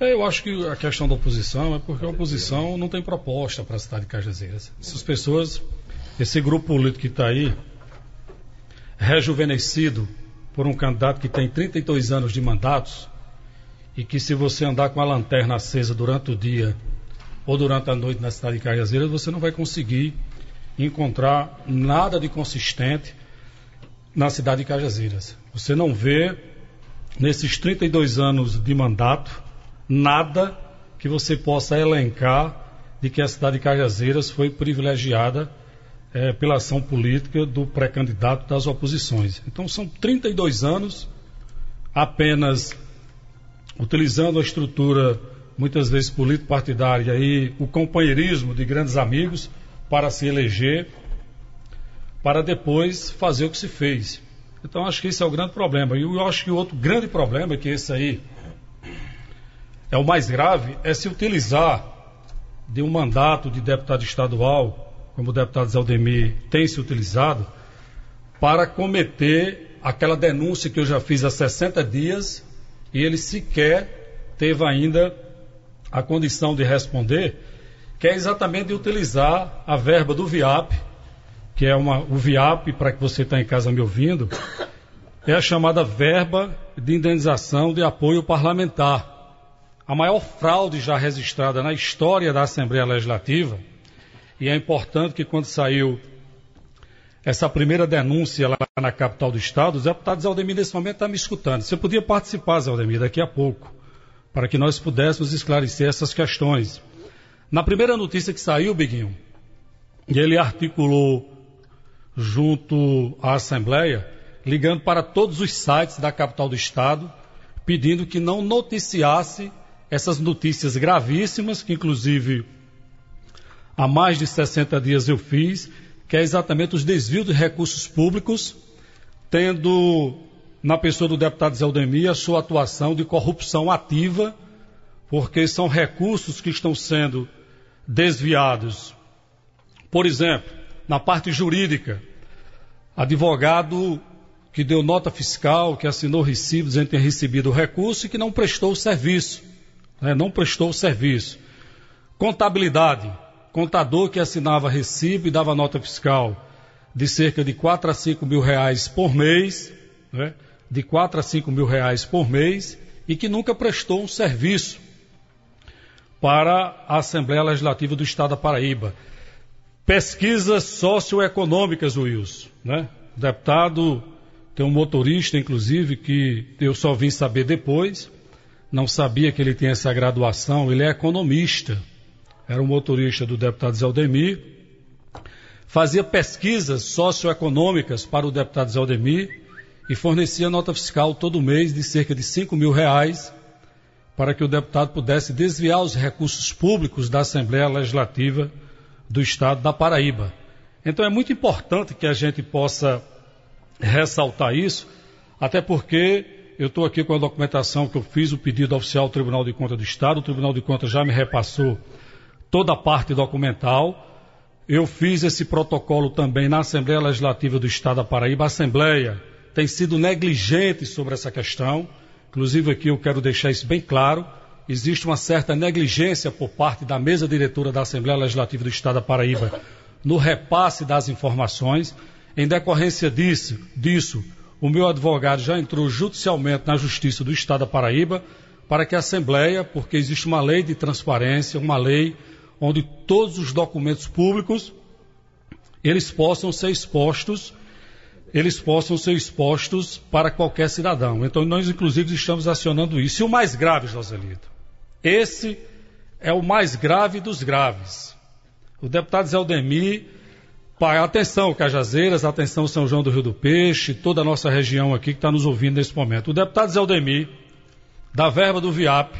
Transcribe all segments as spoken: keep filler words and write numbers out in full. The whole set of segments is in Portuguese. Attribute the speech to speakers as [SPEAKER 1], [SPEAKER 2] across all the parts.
[SPEAKER 1] Eu acho que a questão da oposição é porque a oposição não tem proposta para a cidade de Cajazeiras. Essas pessoas, esse grupo político que está aí, rejuvenescido por um candidato que tem trinta e dois anos de mandatos e que, se você andar com a lanterna acesa durante o dia ou durante a noite na cidade de Cajazeiras, você não vai conseguir encontrar nada de consistente na cidade de Cajazeiras. Você não vê, nesses trinta e dois anos de mandato, nada que você possa elencar de que a cidade de Cajazeiras foi privilegiada é, pela ação política do pré-candidato das oposições. Então são trinta e dois anos apenas utilizando a estrutura, muitas vezes político-partidária, e o companheirismo de grandes amigos para se eleger, para depois fazer o que se fez. Então acho que esse é o grande problema. E eu acho que o outro grande problema, que esse aí é o mais grave, é se utilizar de um mandato de deputado estadual, como o deputado Zé Aldemir tem se utilizado, para cometer aquela denúncia que eu já fiz há sessenta dias e ele sequer teve ainda a condição de responder, que é exatamente de utilizar a verba do VIAP, que é uma, o VIAP, para que você está em casa me ouvindo, é a chamada verba de indenização de apoio parlamentar. A maior fraude já registrada na história da Assembleia Legislativa, e é importante que, quando saiu essa primeira denúncia lá na capital do estado, o deputado Zé Aldemir nesse momento está me escutando. Você podia participar, Zé Aldemir, daqui a pouco, para que nós pudéssemos esclarecer essas questões. Na primeira notícia que saiu, Biguinho, e ele articulou junto à Assembleia, ligando para todos os sites da capital do estado, pedindo que não noticiasse essas notícias gravíssimas, que inclusive há mais de sessenta dias eu fiz, que é exatamente os desvios de recursos públicos, tendo na pessoa do deputado Zé Aldemir a sua atuação de corrupção ativa, porque são recursos que estão sendo desviados. Por exemplo, na parte jurídica, advogado que deu nota fiscal, que assinou recibo dizendo que tinha recebido o recurso e que não prestou o serviço. Né, não prestou o serviço. Contabilidade, contador que assinava recibo e dava nota fiscal de cerca de quatro a cinco mil reais por mês, né, de quatro a cinco mil reais por mês, e que nunca prestou um serviço para a Assembleia Legislativa do Estado da Paraíba. Pesquisas socioeconômicas, Wilson, né? O deputado tem um motorista, inclusive, que eu só vim saber depois, não sabia que ele tinha essa graduação, ele é economista, era um motorista do deputado Zé Aldemir, fazia pesquisas socioeconômicas para o deputado Zé Aldemir e fornecia nota fiscal todo mês de cerca de cinco mil reais para que o deputado pudesse desviar os recursos públicos da Assembleia Legislativa do Estado da Paraíba. Então é muito importante que a gente possa ressaltar isso, até porque eu estou aqui com a documentação que eu fiz, o pedido oficial ao Tribunal de Contas do Estado, o Tribunal de Contas já me repassou toda a parte documental. Eu fiz esse protocolo também na Assembleia Legislativa do Estado da Paraíba. A Assembleia tem sido negligente sobre essa questão, inclusive aqui eu quero deixar isso bem claro, existe uma certa negligência por parte da mesa diretora da Assembleia Legislativa do Estado da Paraíba no repasse das informações. Em decorrência disso, disso o meu advogado já entrou judicialmente na Justiça do Estado da Paraíba para que a Assembleia, porque existe uma lei de transparência, uma lei onde todos os documentos públicos eles possam ser expostos, eles possam ser expostos para qualquer cidadão. Então nós inclusive estamos acionando isso. E o mais grave, Joselito, esse é o mais grave dos graves. O deputado Zé Aldemir, atenção Cajazeiras, atenção São João do Rio do Peixe, toda a nossa região aqui que está nos ouvindo nesse momento. O deputado Zé Aldemir, da verba do VIAP,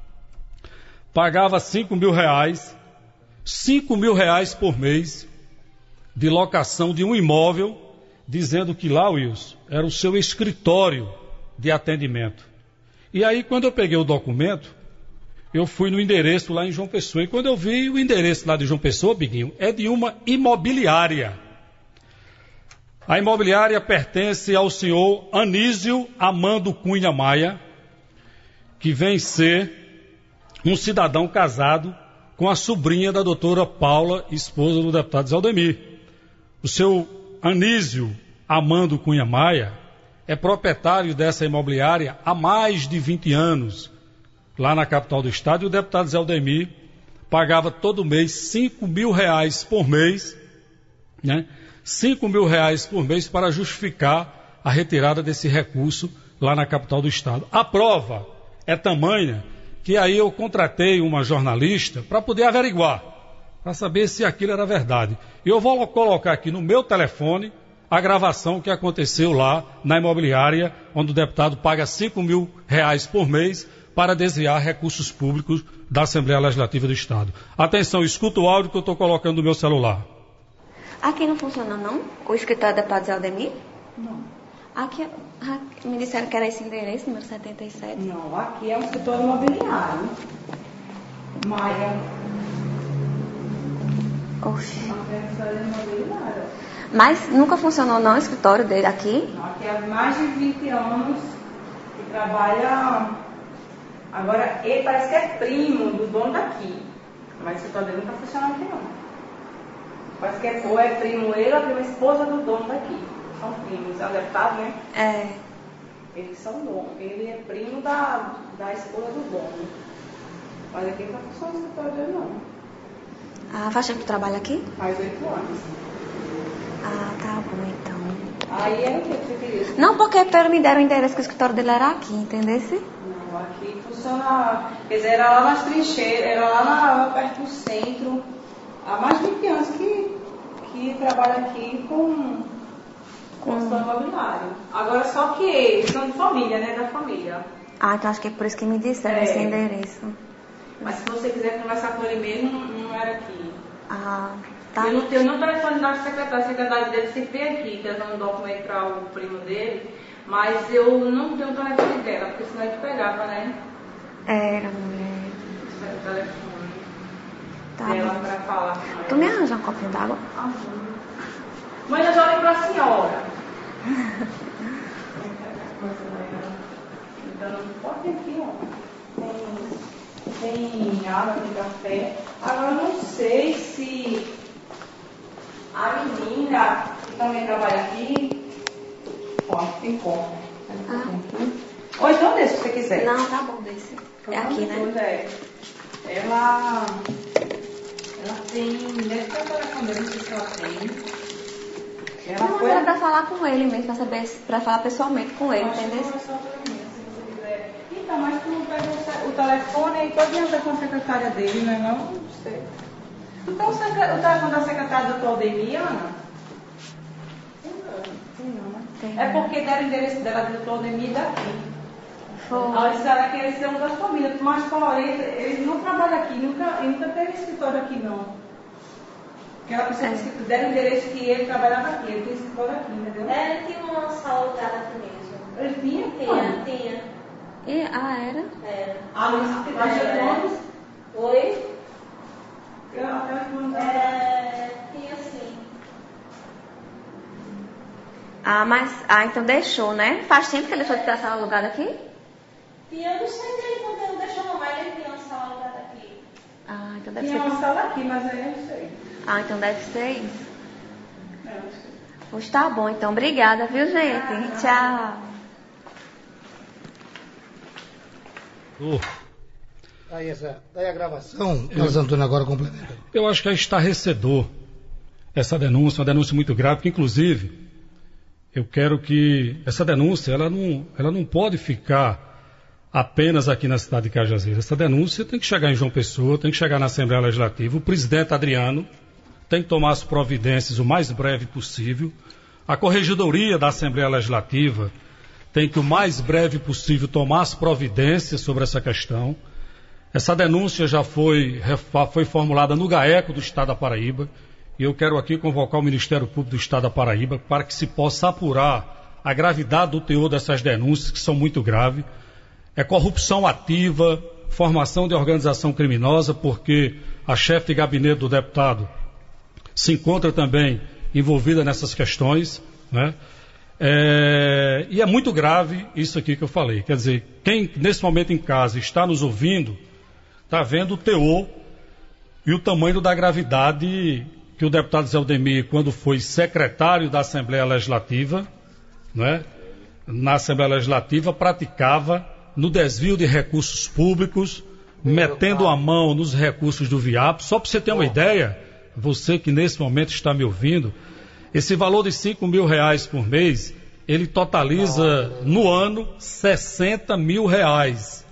[SPEAKER 1] pagava cinco mil reais, cinco mil reais por mês de locação de um imóvel, dizendo que lá, Wilson, era o seu escritório de atendimento. E aí, quando eu peguei o documento, eu fui no endereço lá em João Pessoa. E quando eu vi o endereço lá de João Pessoa, Biguinho, é de uma imobiliária. A imobiliária pertence ao senhor Anísio Amando Cunha Maia, que vem ser um cidadão casado com a sobrinha da doutora Paula, esposa do deputado Zé Aldemir. O seu Anísio Amando Cunha Maia é proprietário dessa imobiliária há mais de vinte anos, lá na capital do estado, e o deputado Zé Aldemir pagava todo mês cinco mil reais por mês, né? cinco mil reais por mês para justificar a retirada desse recurso lá na capital do estado. A prova é tamanha que aí eu contratei uma jornalista para poder averiguar, para saber se aquilo era verdade. E eu vou colocar aqui no meu telefone a gravação que aconteceu lá na imobiliária, onde o deputado paga cinco mil reais por mês para desviar recursos públicos da Assembleia Legislativa do Estado. Atenção, escuta o áudio que eu estou colocando no meu celular.
[SPEAKER 2] Aqui não funciona, não? O escritório da deputado Zé Aldemir?
[SPEAKER 3] Não.
[SPEAKER 2] Aqui, aqui, me disseram que era esse endereço, número setenta e sete.
[SPEAKER 3] Não, aqui é um escritório imobiliário. Maia.
[SPEAKER 2] Oxi.
[SPEAKER 3] Aqui é um escritório imobiliário.
[SPEAKER 2] Mas nunca funcionou, não, o escritório dele aqui?
[SPEAKER 3] Não, aqui há mais de vinte anos que trabalha. Agora, ele parece que é primo do dono daqui. Mas o escritório dele nunca funcionou aqui, não. Parece que é, ou é primo ele ou é prima esposa do dono daqui. São primos, é o deputado, né?
[SPEAKER 2] É.
[SPEAKER 3] Eles são donos. Ele é primo da, da esposa do dono. Mas aqui não funciona o escritório dele, não.
[SPEAKER 2] Ah, faz tempo que trabalha aqui?
[SPEAKER 3] Faz oito anos.
[SPEAKER 2] Ah, tá bom, então.
[SPEAKER 3] Aí é o que você queria?
[SPEAKER 2] Não, porque pelo me deram o endereço que o escritório dele era aqui, entendesse?
[SPEAKER 3] Não, aqui funciona. Quer dizer, era lá nas trincheiras, era lá, na, lá perto do centro. Há mais de vinte anos que, que trabalha aqui com construção imobiliária. Agora só que eles são de família, né? Da família.
[SPEAKER 2] Ah, então acho que é por isso que me disseram
[SPEAKER 3] É.
[SPEAKER 2] esse endereço.
[SPEAKER 3] Mas se você quiser conversar com ele mesmo, não era aqui.
[SPEAKER 2] Ah, tá.
[SPEAKER 3] Eu não tenho nenhum telefone da secretária, a secretária dele se vê aqui, trazendo um documento para o primo dele, mas eu não tenho o telefone dela, porque senão ele pegava, né?
[SPEAKER 2] Era, mulher.
[SPEAKER 3] O telefone
[SPEAKER 2] Tá
[SPEAKER 3] dela
[SPEAKER 2] bom.
[SPEAKER 3] para falar com ela.
[SPEAKER 2] Tu me arranja um copinho d'água?
[SPEAKER 3] Ajuda. Mãe, eu já olhei para a senhora. Então, pode aqui, ó. Tem, tem água, tem café. Agora, eu não sei se a menina que também trabalha aqui, ó, tem copo.
[SPEAKER 2] Ah.
[SPEAKER 3] Ou então desse, se você quiser.
[SPEAKER 2] Não, tá bom, desse. É aqui, né?
[SPEAKER 3] Pois é. Ela, ela tem, deve ter o telefone dele, não sei se ela tem. Ela
[SPEAKER 2] Não,
[SPEAKER 3] foi...
[SPEAKER 2] era pra falar com ele mesmo, pra saber, pra falar pessoalmente com ele, entendeu?
[SPEAKER 3] Então, mas tu não pega o telefone e pode entrar com a secretária dele, né? Não, não sei. Então, o, secre... o telefone da secretária da tua Aldemir, Ana? Tem não, né?
[SPEAKER 2] Tem.
[SPEAKER 3] É porque deram o endereço dela do doutor Aldemir daqui.
[SPEAKER 2] Foi.
[SPEAKER 3] Ela disseram que eles são das famílias, mas porém, eles não trabalham aqui, nunca, nunca teve escritório aqui, não. Porque ela pensou
[SPEAKER 2] É.
[SPEAKER 3] que deram o endereço que ele trabalhava aqui, ele tem escritório aqui, entendeu?
[SPEAKER 4] É, ele tinha uma sala alugada aqui mesmo.
[SPEAKER 3] Ele tinha?
[SPEAKER 4] Tinha, tinha.
[SPEAKER 2] E, ah, era?
[SPEAKER 4] Era.
[SPEAKER 3] Ah, no escritório de anos?
[SPEAKER 4] Oi?
[SPEAKER 3] Eu até quando
[SPEAKER 4] É, tinha sim.
[SPEAKER 2] Ah, mas. Ah, então deixou, né? Faz tempo que ele deixou de ter a sala alugada aqui?
[SPEAKER 4] Tinha, eu não sei dele quando ele deixou não, mas ele tinha uma sala alugada aqui.
[SPEAKER 2] Ah, então deve
[SPEAKER 3] tinha
[SPEAKER 2] ser.
[SPEAKER 3] uma sala aqui, mas aí eu não sei.
[SPEAKER 2] Ah, então deve ser isso.
[SPEAKER 3] É, eu não sei.
[SPEAKER 2] Pois tá bom, então. Obrigada, viu, gente? Tchau.
[SPEAKER 1] Oh,
[SPEAKER 5] Aí, essa, daí a gravação, Carlos Antônio agora complementa.
[SPEAKER 1] eu acho que é estarrecedor essa denúncia, uma denúncia muito grave, que inclusive eu quero que essa denúncia ela não, ela não pode ficar apenas aqui na cidade de Cajazeiras. Essa denúncia tem que chegar em João Pessoa, tem que chegar na Assembleia Legislativa. O presidente Adriano tem que tomar as providências o mais breve possível. A Corregedoria da Assembleia Legislativa tem que o mais breve possível tomar as providências sobre essa questão. Essa denúncia já foi, foi formulada no GAECO do Estado da Paraíba. E eu quero aqui convocar o Ministério Público do Estado da Paraíba para que se possa apurar a gravidade do teor dessas denúncias, que são muito graves. É corrupção ativa, formação de organização criminosa, porque a chefe de gabinete do deputado se encontra também envolvida nessas questões, né? É, e é muito grave isso aqui que eu falei. Quer dizer, quem nesse momento em casa está nos ouvindo, está vendo o teor e o tamanho da gravidade que o deputado Zé Aldemir, quando foi secretário da Assembleia Legislativa, né, na Assembleia Legislativa, praticava no desvio de recursos públicos, metendo a mão nos recursos do VIAP. Só para você ter uma ideia, você que nesse momento está me ouvindo, esse valor de cinco mil reais por mês, ele totaliza no ano sessenta mil reais.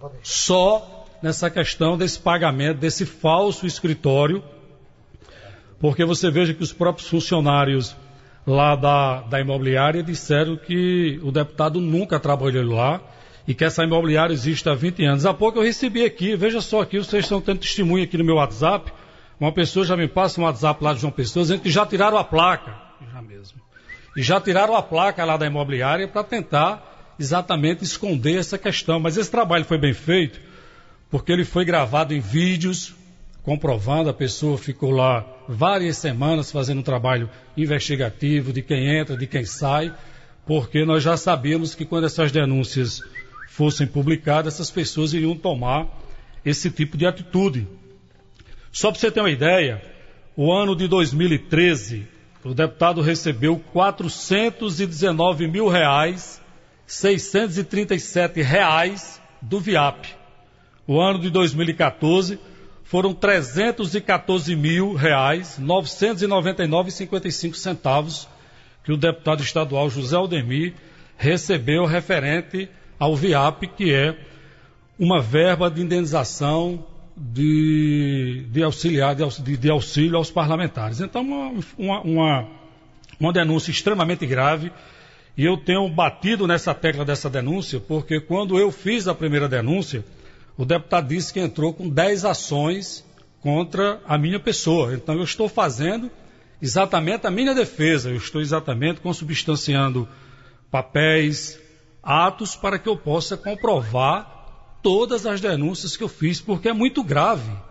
[SPEAKER 1] Só nessa questão desse pagamento, desse falso escritório, porque você veja que os próprios funcionários lá da, da imobiliária disseram que o deputado nunca trabalhou lá e que essa imobiliária existe há vinte anos. Há pouco eu recebi aqui, veja só aqui, vocês estão tendo testemunho aqui no meu WhatsApp, uma pessoa já me passa um WhatsApp lá de João Pessoa dizendo que já tiraram a placa, já mesmo, e já tiraram a placa lá da imobiliária para tentar exatamente esconder essa questão. Mas esse trabalho foi bem feito, porque ele foi gravado em vídeos, comprovando, a pessoa ficou lá várias semanas fazendo um trabalho investigativo de quem entra, de quem sai, porque nós já sabíamos que quando essas denúncias fossem publicadas, essas pessoas iriam tomar esse tipo de atitude. Só para você ter uma ideia, o ano de dois mil e treze, o deputado recebeu quatrocentos e dezenove mil reais, seiscentos e trinta e sete reais do VIAP. O ano de dois mil e quatorze foram trezentos e quatorze mil reais, novecentos e noventa e nove reais e cinquenta e cinco centavos que o deputado estadual José Aldemir recebeu referente ao VIAP, que é uma verba de indenização de, de, auxiliar, de, de auxílio aos parlamentares. Então, uma, uma, uma denúncia extremamente grave, e eu tenho batido nessa tecla dessa denúncia, porque quando eu fiz a primeira denúncia, o deputado disse que entrou com dez ações contra a minha pessoa. Então eu estou fazendo exatamente a minha defesa, eu estou exatamente consubstanciando papéis, atos, para que eu possa comprovar todas as denúncias que eu fiz, porque é muito grave.